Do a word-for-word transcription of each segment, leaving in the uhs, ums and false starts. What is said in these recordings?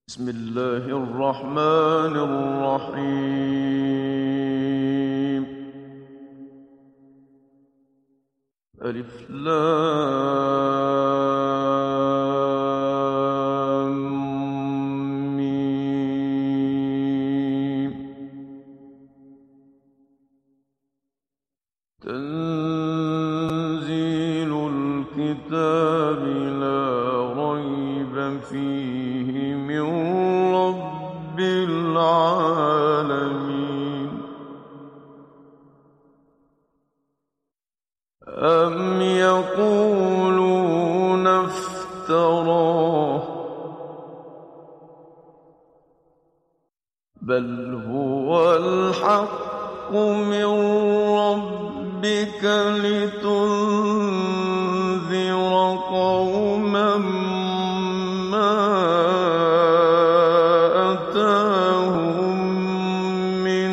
بسم الله الرحمن الرحيم. ألف لام ميم. تنزيل الكتاب لا ريب فيه من رب العالمين. أم يقولون افتراه بل هو الحق من ربك لتنذر قوما ما أتاهم من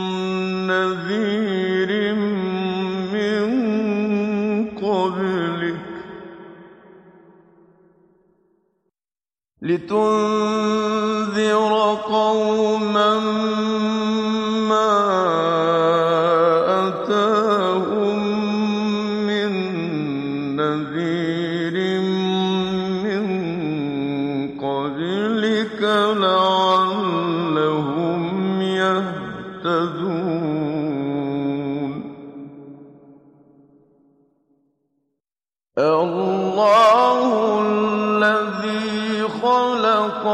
نذير من قبلك لتنذر قوما ما أتاهم من نذير من قبلك لعلهم يهتدون. الله الذي خلق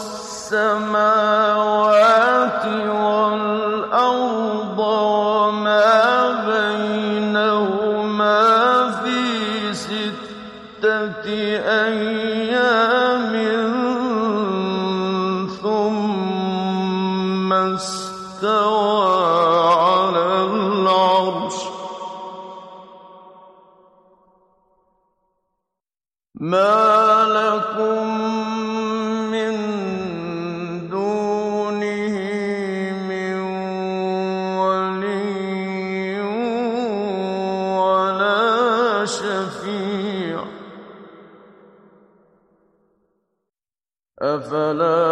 السماوات والأرض وما بينهما في ستة أيام ثم استوى على العرش. ما لكم من دونه من ولي ولا شفيع أفلا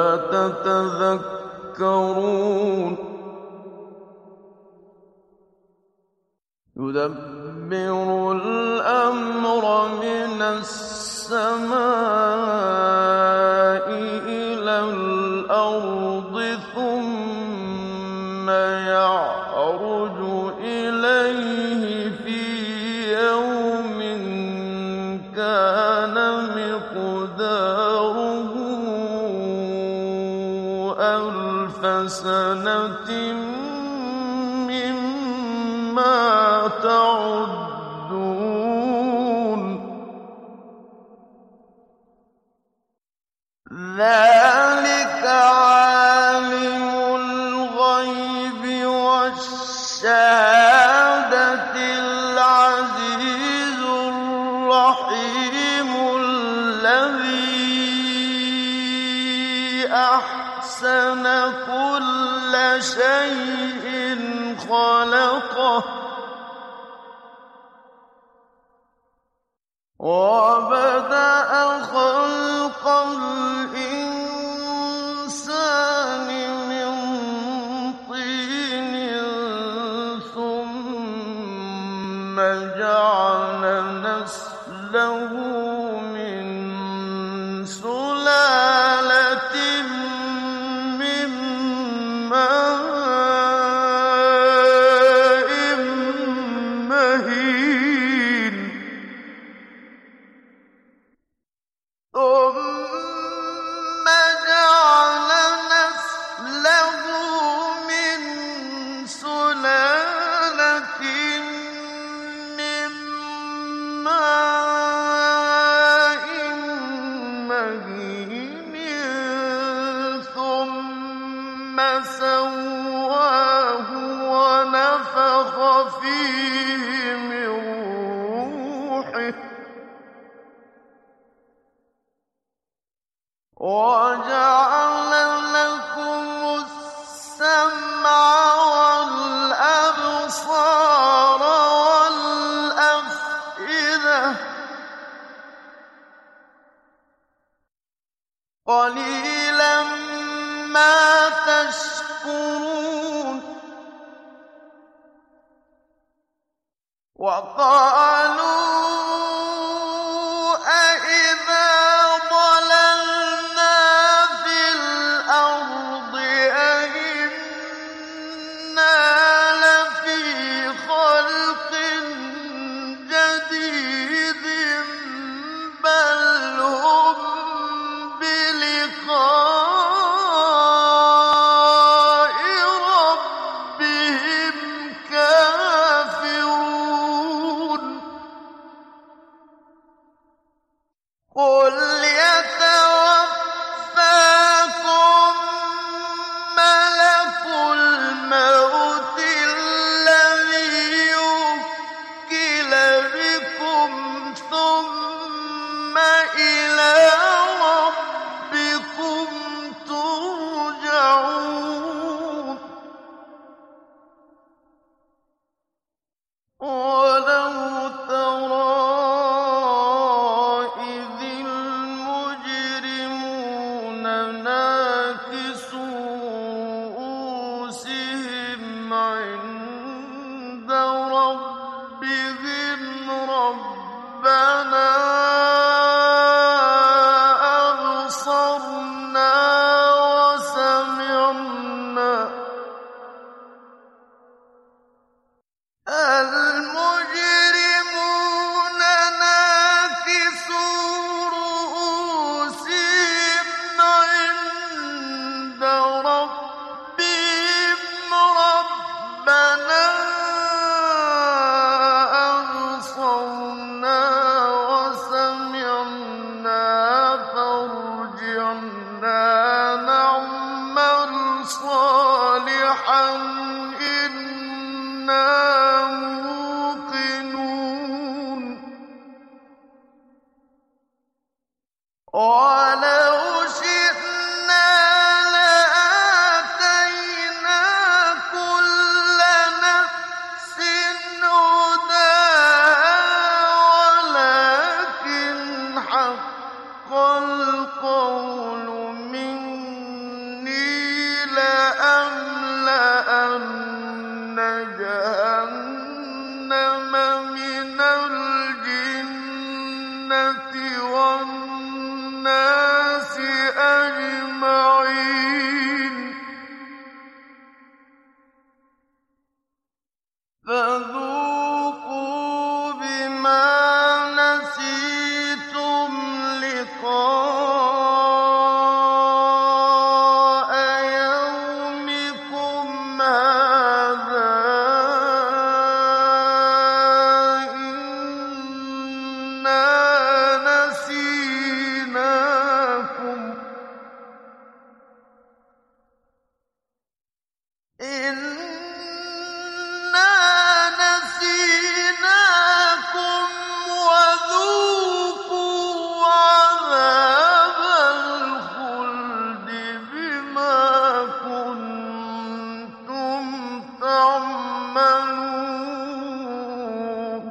تتذكرون. يدبر الأمر من السماء إلى الأرض ثم يعرج إليه في يوم كان مقداره ألف سنة مما تعدون. ذلك عالم الغيب والشهادة العزيز الرحيم الذي أحسن كل شيء خلقه وبدأ خلق الإنسان من طين ثم جعل نسله من سلالة من ماء مهين ثم جعل نسله من سلالة من ماء مهين ثم سواه ونفخ فيه من روحه وجعل لكم السمع والأبصار والأفئدة قليلا يشكرون وقالوا أإذا ضللنا في الأرض أإنا لفي خلق جديد بل هم بلقاء ربهم كافرون قل يتوفاكم ملك الموت الذي وكل بكم ثم إلى ربكم ترجعون ولو ترى إذ المجرمون ناكسوا رءوسهم عند ربهم ربنا أبصرنا وسمعنا المجرمون ناكسوا رءوسهم عند ربهم ربنا أبصرنا وسمعنا فارجعنا نعمل صالحا إنا موقنون ولو شئنا لآتينا كل نفس هداها ولكن حق القول مني لأملأن جهنم من الجنة والناس أجمعين فذوقوا بما نسيتم لقاء يومكم هذا إنا نسيناكم إنا نسيناكم وذوقوا عذاب الخلد بما كنتم تعملون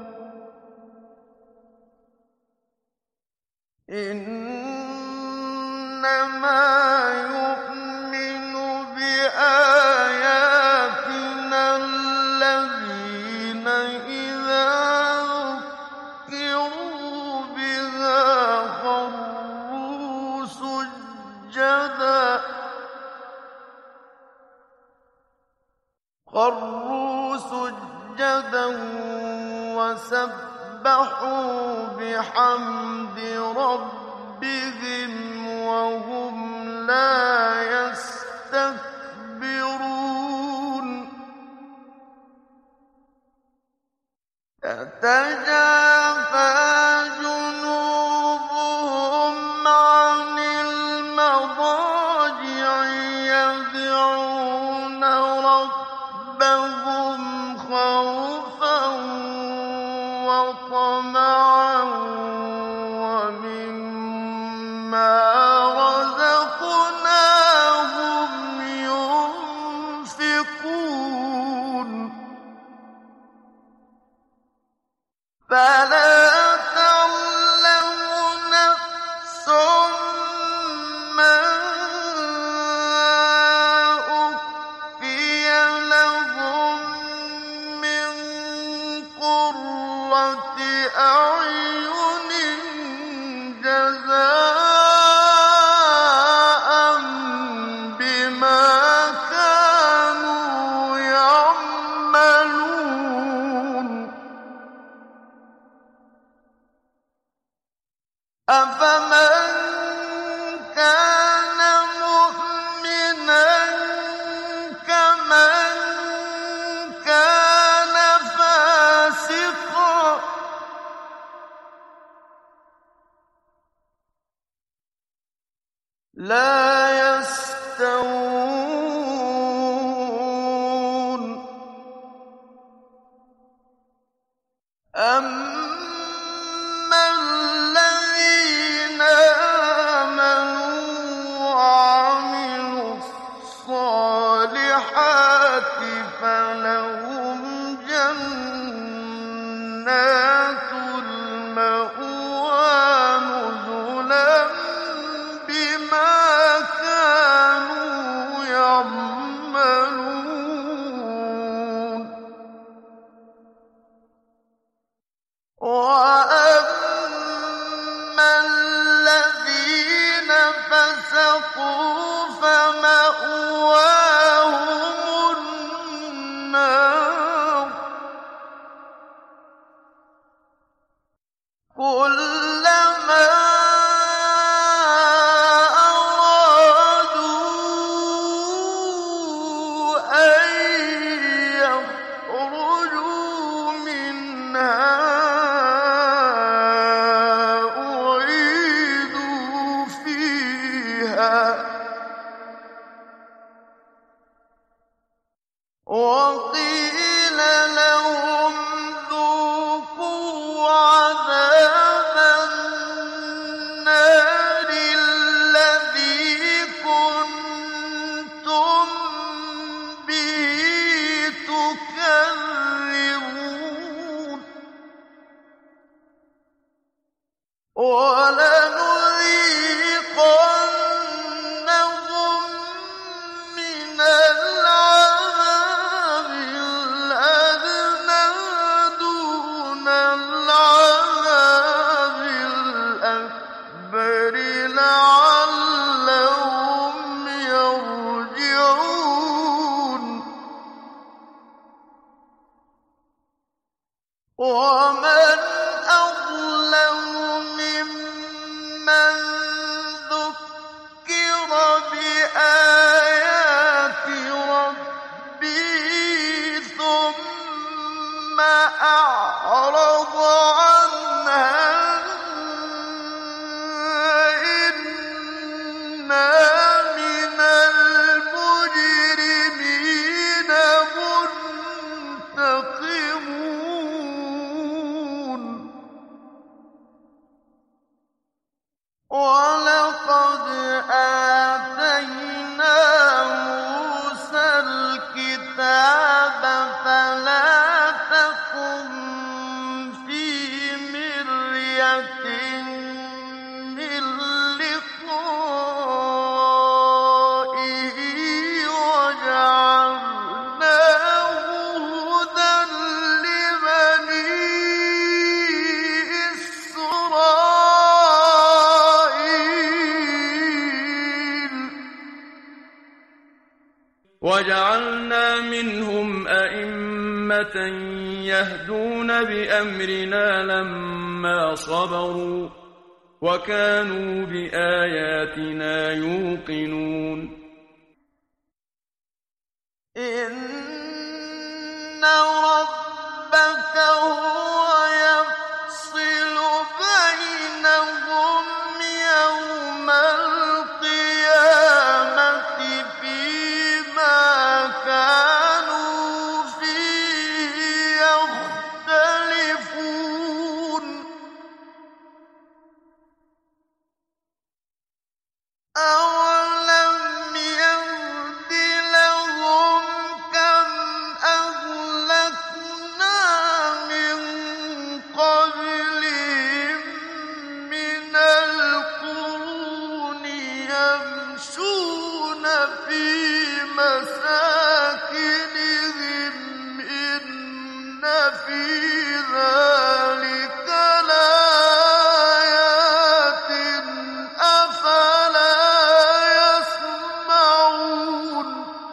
إنما يؤمن بآياتنا الذين إذا ذكروا بها خروا سجدا خروا سجدا وسبحوا بحمد ربهم وهم لا يستكبرون تتجافى جنوبهم عن المضاجع يدعون ربهم خوفا وطمعا ومما رزقناهم يستوون أما الذين آمنوا وعملوا الصالحات فلهم جنات المأوى نزلا بما كانوا يعملون وأما الذين فسقوا فمأواهم النار كلما أرادوا أن يخرجوا منها أعيدوا فيها وقيل لهم ذوقوا عذاب النار الذي كنتم به تكذبون ولنذيقنهم من العذاب الأدنى دون العذاب الأكبر لعلهم يرجعون ومن أظلم ممن ذكر بآيات ربه ثم أعرض عنها إنا من المجرمين منتقمون ولقد آتينا موسى الكتاب فلا تكن في مرية من لقائه وجعلناه هدى لبني إسرائيل وجعلنا منهم أئمة يهدون بأمرنا لما صبروا وكانوا بآياتنا يوقنون إن ربك هو يفصل بينهم يوم القيامة فيما كانوا فيه يختلفون أولم يهد لهم كم أهلكنا من قبلهم من القرون يمشون في مساكنهم إن في ذلك لآيات أفلا يسمعون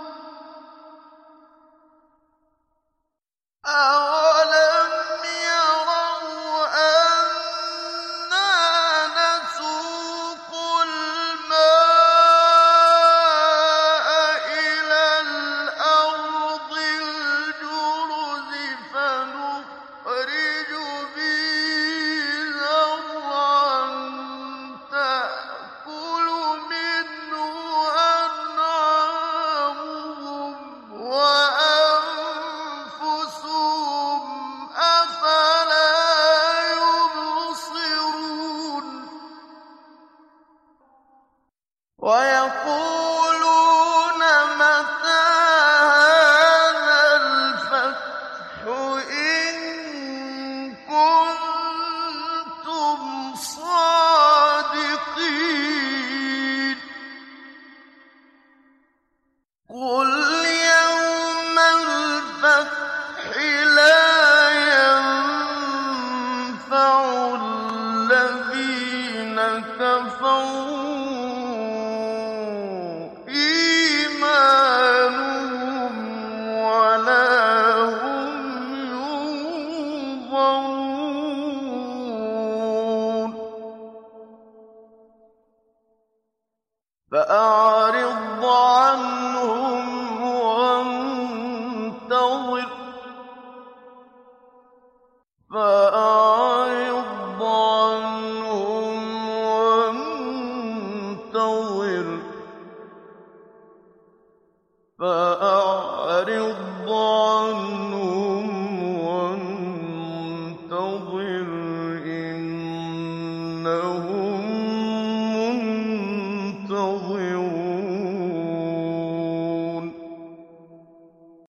أولم يروا أنا نسوق الماء إلى فأعرض عنهم وانتظر فأعرض عنهم وانتظر فأعرض عنهم